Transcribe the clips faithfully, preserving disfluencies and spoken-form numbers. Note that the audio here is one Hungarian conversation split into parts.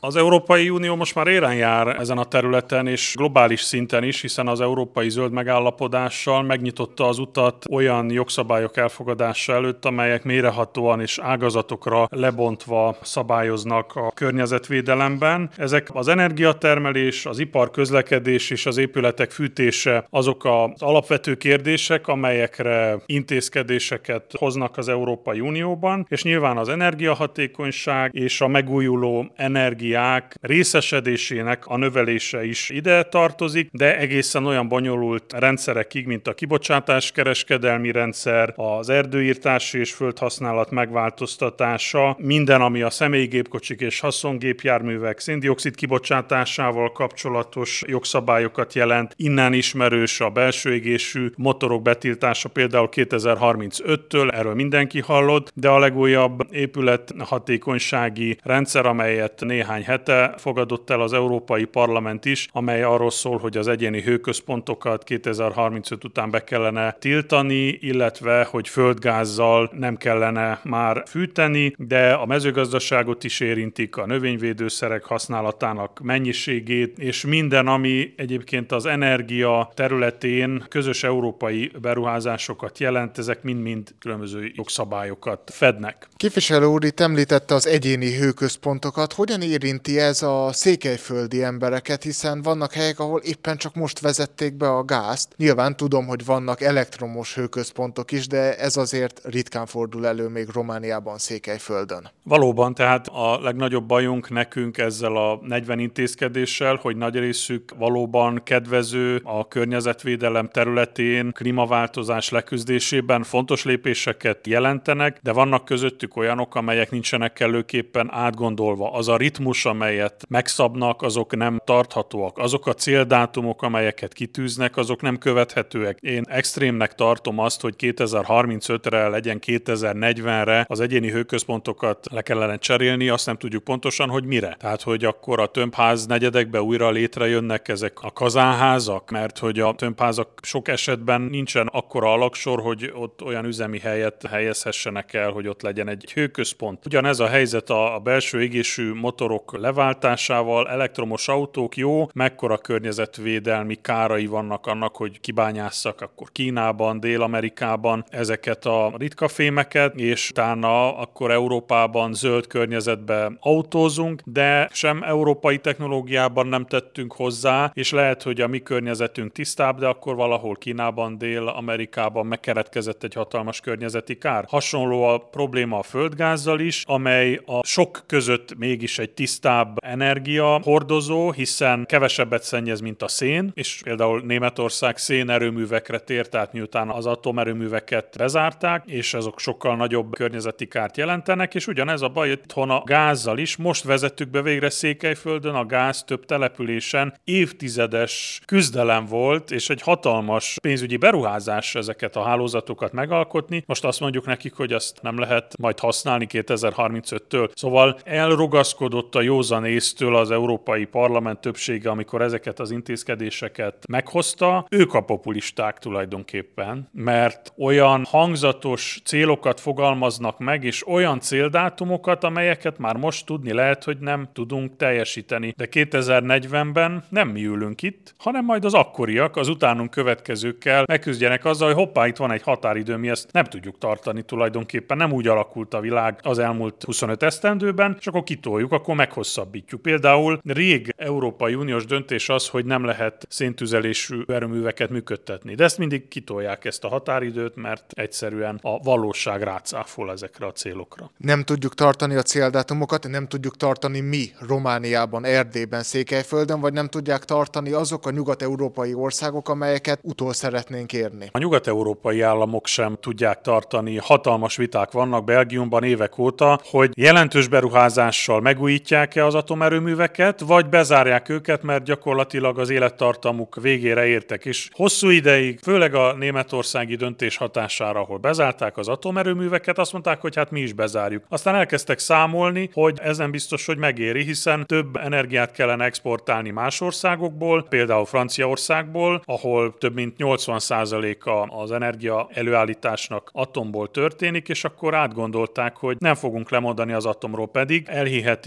Az Európai Unió most már élen jár ezen a területen, és globális szinten is, hiszen az Európai Zöld Megállapodással megnyitotta az utat olyan jogszabályok elfogadása előtt, amelyek mélyrehatóan és ágazatokra lebontva szabályoznak a környezetvédelemben. Ezek az energiatermelés, az ipar, közlekedés és az épületek fűtése azok az alapvető kérdések, amelyekre intézkedéseket hoznak az Európai Unióban, és nyilván az energiahatékonyság és a megújuló energiák részesedésének a növelése is ide tartozik, de egészen olyan bonyolult rendszerekig, mint a kibocsátáskereskedelmi rendszer, az erdőirtási és földhasználat megváltoztatása, minden, ami a személygépkocsik és haszongépjárművek szén-dioxid kibocsátásával kapcsolatos jogszabályokat jelent. Innen ismerős a belső égésű motorok betiltása például kétezer-harmincöttől, erről mindenki hallott, de a legújabb épülethatékonysági rendszer, amelyet néhány hete fogadott el az Európai Parlament is, amely arról szól, hogy az egyéni hőközpontokat kétezer-harmincöt után be kellene tiltani, illetve hogy földgázzal nem kellene már fűteni, de a mezőgazdaságot is érintik, a növényvédőszerek használatának mennyiségét, és minden, ami egyébként az energia területén közös európai beruházásokat jelent, ezek mind-mind különböző jogszabályokat fednek. Képviselő úr itt említette az egyéni hőközpontokat. Hogyan érinti ez a székelyföldi embereket, hiszen vannak helyek, ahol éppen csak most vezették be a gázt. Nyilván tudom, hogy vannak elektromos hőközpontok is, de ez azért ritkán fordul elő még Romániában, Székelyföldön. Valóban, tehát a legnagyobb bajunk nekünk ezzel a negyven intézkedéssel, hogy nagy részük valóban kedvező a környezetvédelem területén, klímaváltozás leküzdésében fontos lépéseket jelentenek, de vannak közöttük olyanok, amelyek nincsenek kellőképpen átgondolva. Az a ritmus, amelyet megszabnak, azok nem tarthatóak. Azok a céldátumok, amelyeket kitűznek, azok nem követhetőek. Én extrémnek tartom azt, hogy kétezer-harmincötre legyen kétezer-negyvenre az egyéni hőközpontokat le kellene cserélni, azt nem tudjuk pontosan, hogy mire. Tehát, hogy akkor a tömbház negyedekbe újra létrejönnek ezek a kazánházak, mert hogy a tömbházak sok esetben nincsen akkora alaksor, hogy ott olyan üzemi helyet helyezhessenek el, hogy ott legyen egy hőközpont. Ugyanez a helyzet a belső égésű motorok leváltásával, elektromos autók, jó, mekkora környezetvédelmi kárai vannak annak, hogy kibányásszak akkor Kínában, Dél-Amerikában ezeket a ritka fémeket, és utána akkor Európában zöld környezetben autózunk, de sem európai technológiában nem tettünk hozzá, és lehet, hogy a mi környezetünk tisztább, de akkor valahol Kínában, Dél-Amerikában megkeretkezett egy hatalmas környezeti kár. Hasonló a probléma a földgázzal is, amely a sok között mégis egy tisztább energia hordozó, hiszen kevesebbet szennyez, mint a szén, és például Németország szénerőművekre tért át, miután az atomerőműveket bezárták, és azok sokkal nagyobb környezeti kárt jelentenek, és ugyanez a baj itthon a gázzal is. Most vezettük be végre Székelyföldön a gáz több településen évtizedes küzdelem volt, és egy hatalmas pénzügyi beruházás ezeket a hálózatokat megalkotni. Most azt mondjuk nekik, hogy azt nem lehet majd használni kétezer-harmincöttől. Szóval elrugaszkodott a józan észtől az Európai Parlament többsége, amikor ezeket az intézkedéseket meghozta. Ők a populisták tulajdonképpen, mert olyan hangzatos célokat fogalmaznak meg, és olyan céldátumokat, amelyeket már most tudni lehet, hogy nem tudunk teljesíteni. De kétezer-negyvenben nem mi ülünk itt, hanem majd az akkoriak, az utánunk következőkkel megküzdjenek azzal, hogy hoppá, itt van egy határidő, mi ezt nem tudjuk tartani tulajdonképpen. Nem úgy alakult a világ az elmúlt huszonöt esztendőben, és akkor kitoljuk, akkor meghosszabbítjuk. Például rég Európai Uniós döntés az, hogy nem lehet széntüzelésű erőműveket működtetni. De ezt mindig kitolják, ezt a határidőt, mert egyszerűen a valóság rácáfol ezekre a célokra. Nem tudjuk tartani a céldátumokat, nem tudjuk tartani mi Romániában, Erdélyben, Székelyföldön, vagy nem tudják tartani azok a nyugat-európai országok, amelyeket utol szeretnénk érni. A nyugat-európai államok sem tudják tartani, hatalmas viták vannak Belgiumban évek óta, hogy jelentős beruházással megújítják-e az atomerőműveket, vagy bezárják őket, mert gyakorlatilag az élettartamuk végére értek. És hosszú ideig, főleg a németországi döntés hatására, ahol bezárták az atomerőműveket, azt mondták, hogy hát mi is bezárjuk. Aztán elkezdtek számolni, hogy ez nem biztos, hogy megéri, hiszen több energiát kellene exportálni más országokból, például Franciaországból, ahol több mint nyolcvan százaléka az energia előállításnak atomból történik, és akkor átgondolták, hogy nem fogunk lemondani az atomról, pedig elhihetik, hogy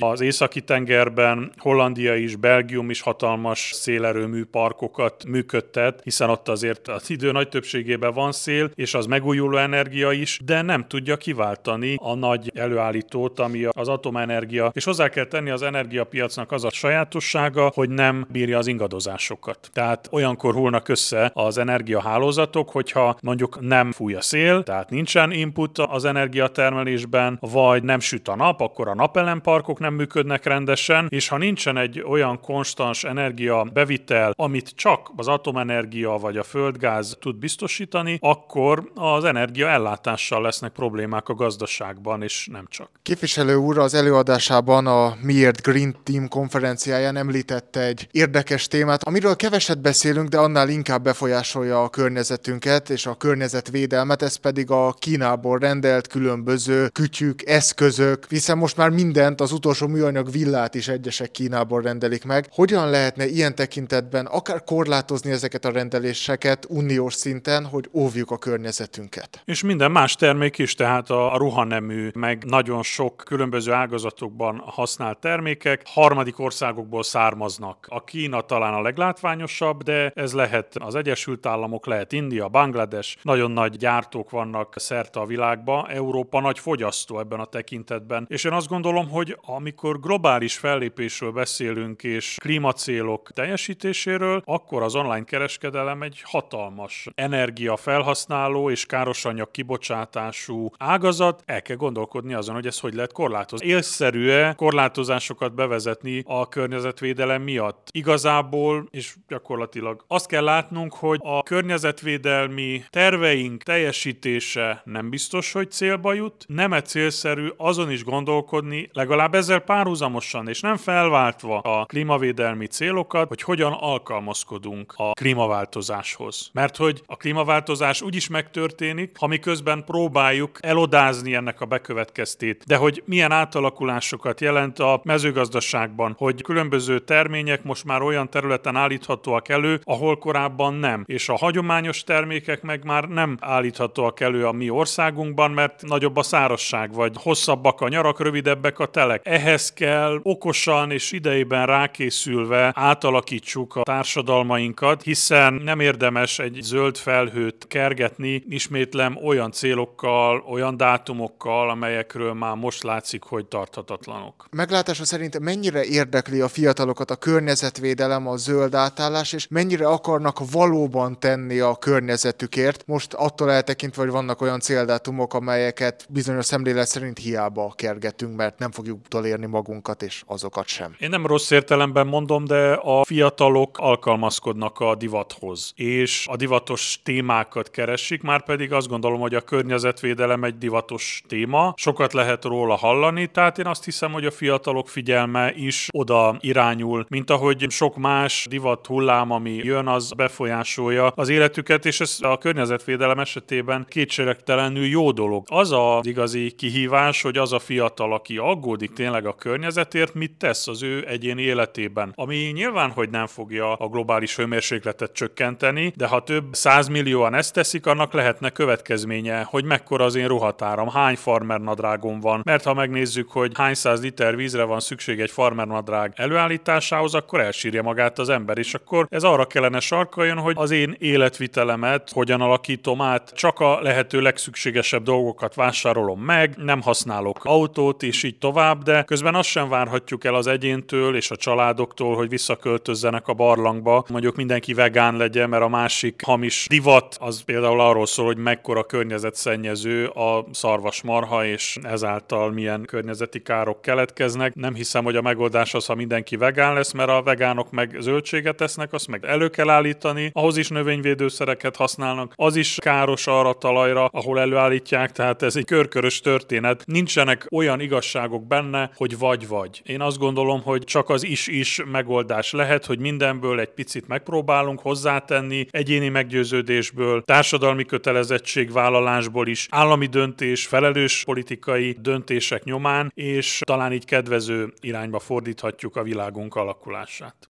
az Északi-tengerben Hollandia is, Belgium is hatalmas szélerőmű parkokat működtet, hiszen ott azért az idő nagy többségében van szél, és az megújuló energia is, de nem tudja kiváltani a nagy előállítót, ami az atomenergia. És hozzá kell tenni, az energiapiacnak az a sajátossága, hogy nem bírja az ingadozásokat. Tehát olyankor hullnak össze az energiahálózatok, hogyha mondjuk nem fúj a szél, tehát nincsen input az energiatermelésben, vagy nem süt a nap, akkor a napelemparkok nem működnek rendesen, és ha nincsen egy olyan konstans energia bevitel, amit csak az atomenergia vagy a földgáz tud biztosítani, akkor az energia ellátással lesznek problémák a gazdaságban, és nem csak. Képviselő úr az előadásában a Miért Green Team konferenciáján említette egy érdekes témát, amiről keveset beszélünk, de annál inkább befolyásolja a környezetünket és a környezetvédelmet, ez pedig a Kínából rendelt különböző kütyük, eszközök, hiszen most már mindent, az utolsó műanyag villát is egyesek Kínából rendelik meg. Hogyan lehetne ilyen tekintetben akár korlátozni ezeket a rendeléseket uniós szinten, hogy óvjuk a környezetünket? És minden más termék is, tehát a ruhanemű, meg nagyon sok különböző ágazatokban használt termékek harmadik országokból származnak. A Kína talán a leglátványosabb, de ez lehet az Egyesült Államok, lehet India, Banglades, nagyon nagy gyártók vannak szerte a világban, Európa nagy fogyasztó ebben a tekintetben. És én azt gondolom, hogy amikor globális fellépésről beszélünk és klímacélok teljesítéséről, akkor az online kereskedelem egy hatalmas energiafelhasználó és károsanyag kibocsátású ágazat. El kell gondolkodni azon, hogy ezt hogy lehet korlátozni. Élszerű-e korlátozásokat bevezetni a környezetvédelem miatt? Igazából és gyakorlatilag azt kell látnunk, hogy a környezetvédelmi terveink teljesítése nem biztos, hogy célba jut. Nem-e célszerű azon is gondolkodni, legalább ezzel párhuzamosan és nem felváltva a klímavédelmi célokat, hogy hogyan alkalmazkodunk a klímaváltozáshoz. Mert hogy a klímaváltozás úgyis megtörténik, ha mi közben próbáljuk elodázni ennek a bekövetkeztét. De hogy milyen átalakulásokat jelent a mezőgazdaságban, hogy különböző termények most már olyan területen állíthatóak elő, ahol korábban nem. És a hagyományos termékek meg már nem állíthatóak elő a mi országunkban, mert nagyobb a szárazság, vagy hosszabbak a nyarak, rövidebbek a telek. Ehhez kell okosan és idejében rákészülve átalakítsuk a társadalmainkat, hiszen nem érdemes egy zöld felhőt kergetni, ismétlem olyan célokkal, olyan dátumokkal, amelyekről már most látszik, hogy tarthatatlanok. Meglátása szerint mennyire érdekli a fiatalokat a környezetvédelem, a zöld átállás, és mennyire akarnak valóban tenni a környezetükért? Most attól eltekintve, hogy vannak olyan céldátumok, amelyeket bizonyos szemlélet szerint hiába kergetünk, mert nem fogjuk utolérni magunkat és azokat sem. Én nem rossz értelemben mondom, de a fiatalok alkalmazkodnak a divathoz, és a divatos témákat keresik, már pedig azt gondolom, hogy a környezetvédelem egy divatos téma, sokat lehet róla hallani, tehát én azt hiszem, hogy a fiatalok figyelme is oda irányul, mint ahogy sok más divat hullám, ami jön, az befolyásolja az életüket, és ez a környezetvédelem esetében kétségtelenül jó dolog. Az az igazi kihívás, hogy az a fiatal, aki aggódik tényleg a környezetért, mit tesz az ő egyéni életében. Ami nyilván, hogy nem fogja a globális hőmérsékletet csökkenteni, de ha több százmillióan ezt teszik, annak lehetne következménye, hogy mekkora az én ruhatáram, hány farmernadrágom van. Mert ha megnézzük, hogy hány száz liter vízre van szükség egy farmernadrág előállításához, akkor elsírja magát az ember, és akkor ez arra kellene sarkaljon, hogy az én életvitelemet hogyan alakítom át, csak a lehető legszükségesebb dolgokat vásárolom meg, nem használok autót, és így tovább, de közben azt sem várhatjuk el az egyéntől és a családoktól, hogy visszaköltözzenek a barlangba, mondjuk mindenki vegán legyen, mert a másik hamis divat az például arról szól, hogy mekkora környezetszennyező a szarvasmarha, és ezáltal milyen környezeti károk keletkeznek. Nem hiszem, hogy a megoldás az, ha mindenki vegán lesz, mert a vegánok meg zöldséget esznek, azt meg elő kell állítani, ahhoz is növényvédőszereket használnak, az is káros arra a talajra, ahol előállítják, tehát ez egy körkörös történet. Nincsenek olyan igazságok benne, hogy vagy-vagy. Én azt gondolom, hogy csak az is-is megoldás lehet, hogy mindenből egy picit megpróbálunk hozzátenni, egyéni meggyőződésből, társadalmi kötelezettségvállalásból is, állami döntés, felelős politikai döntések nyomán, és talán így kedvező irányba fordíthatjuk a világunk alakulását.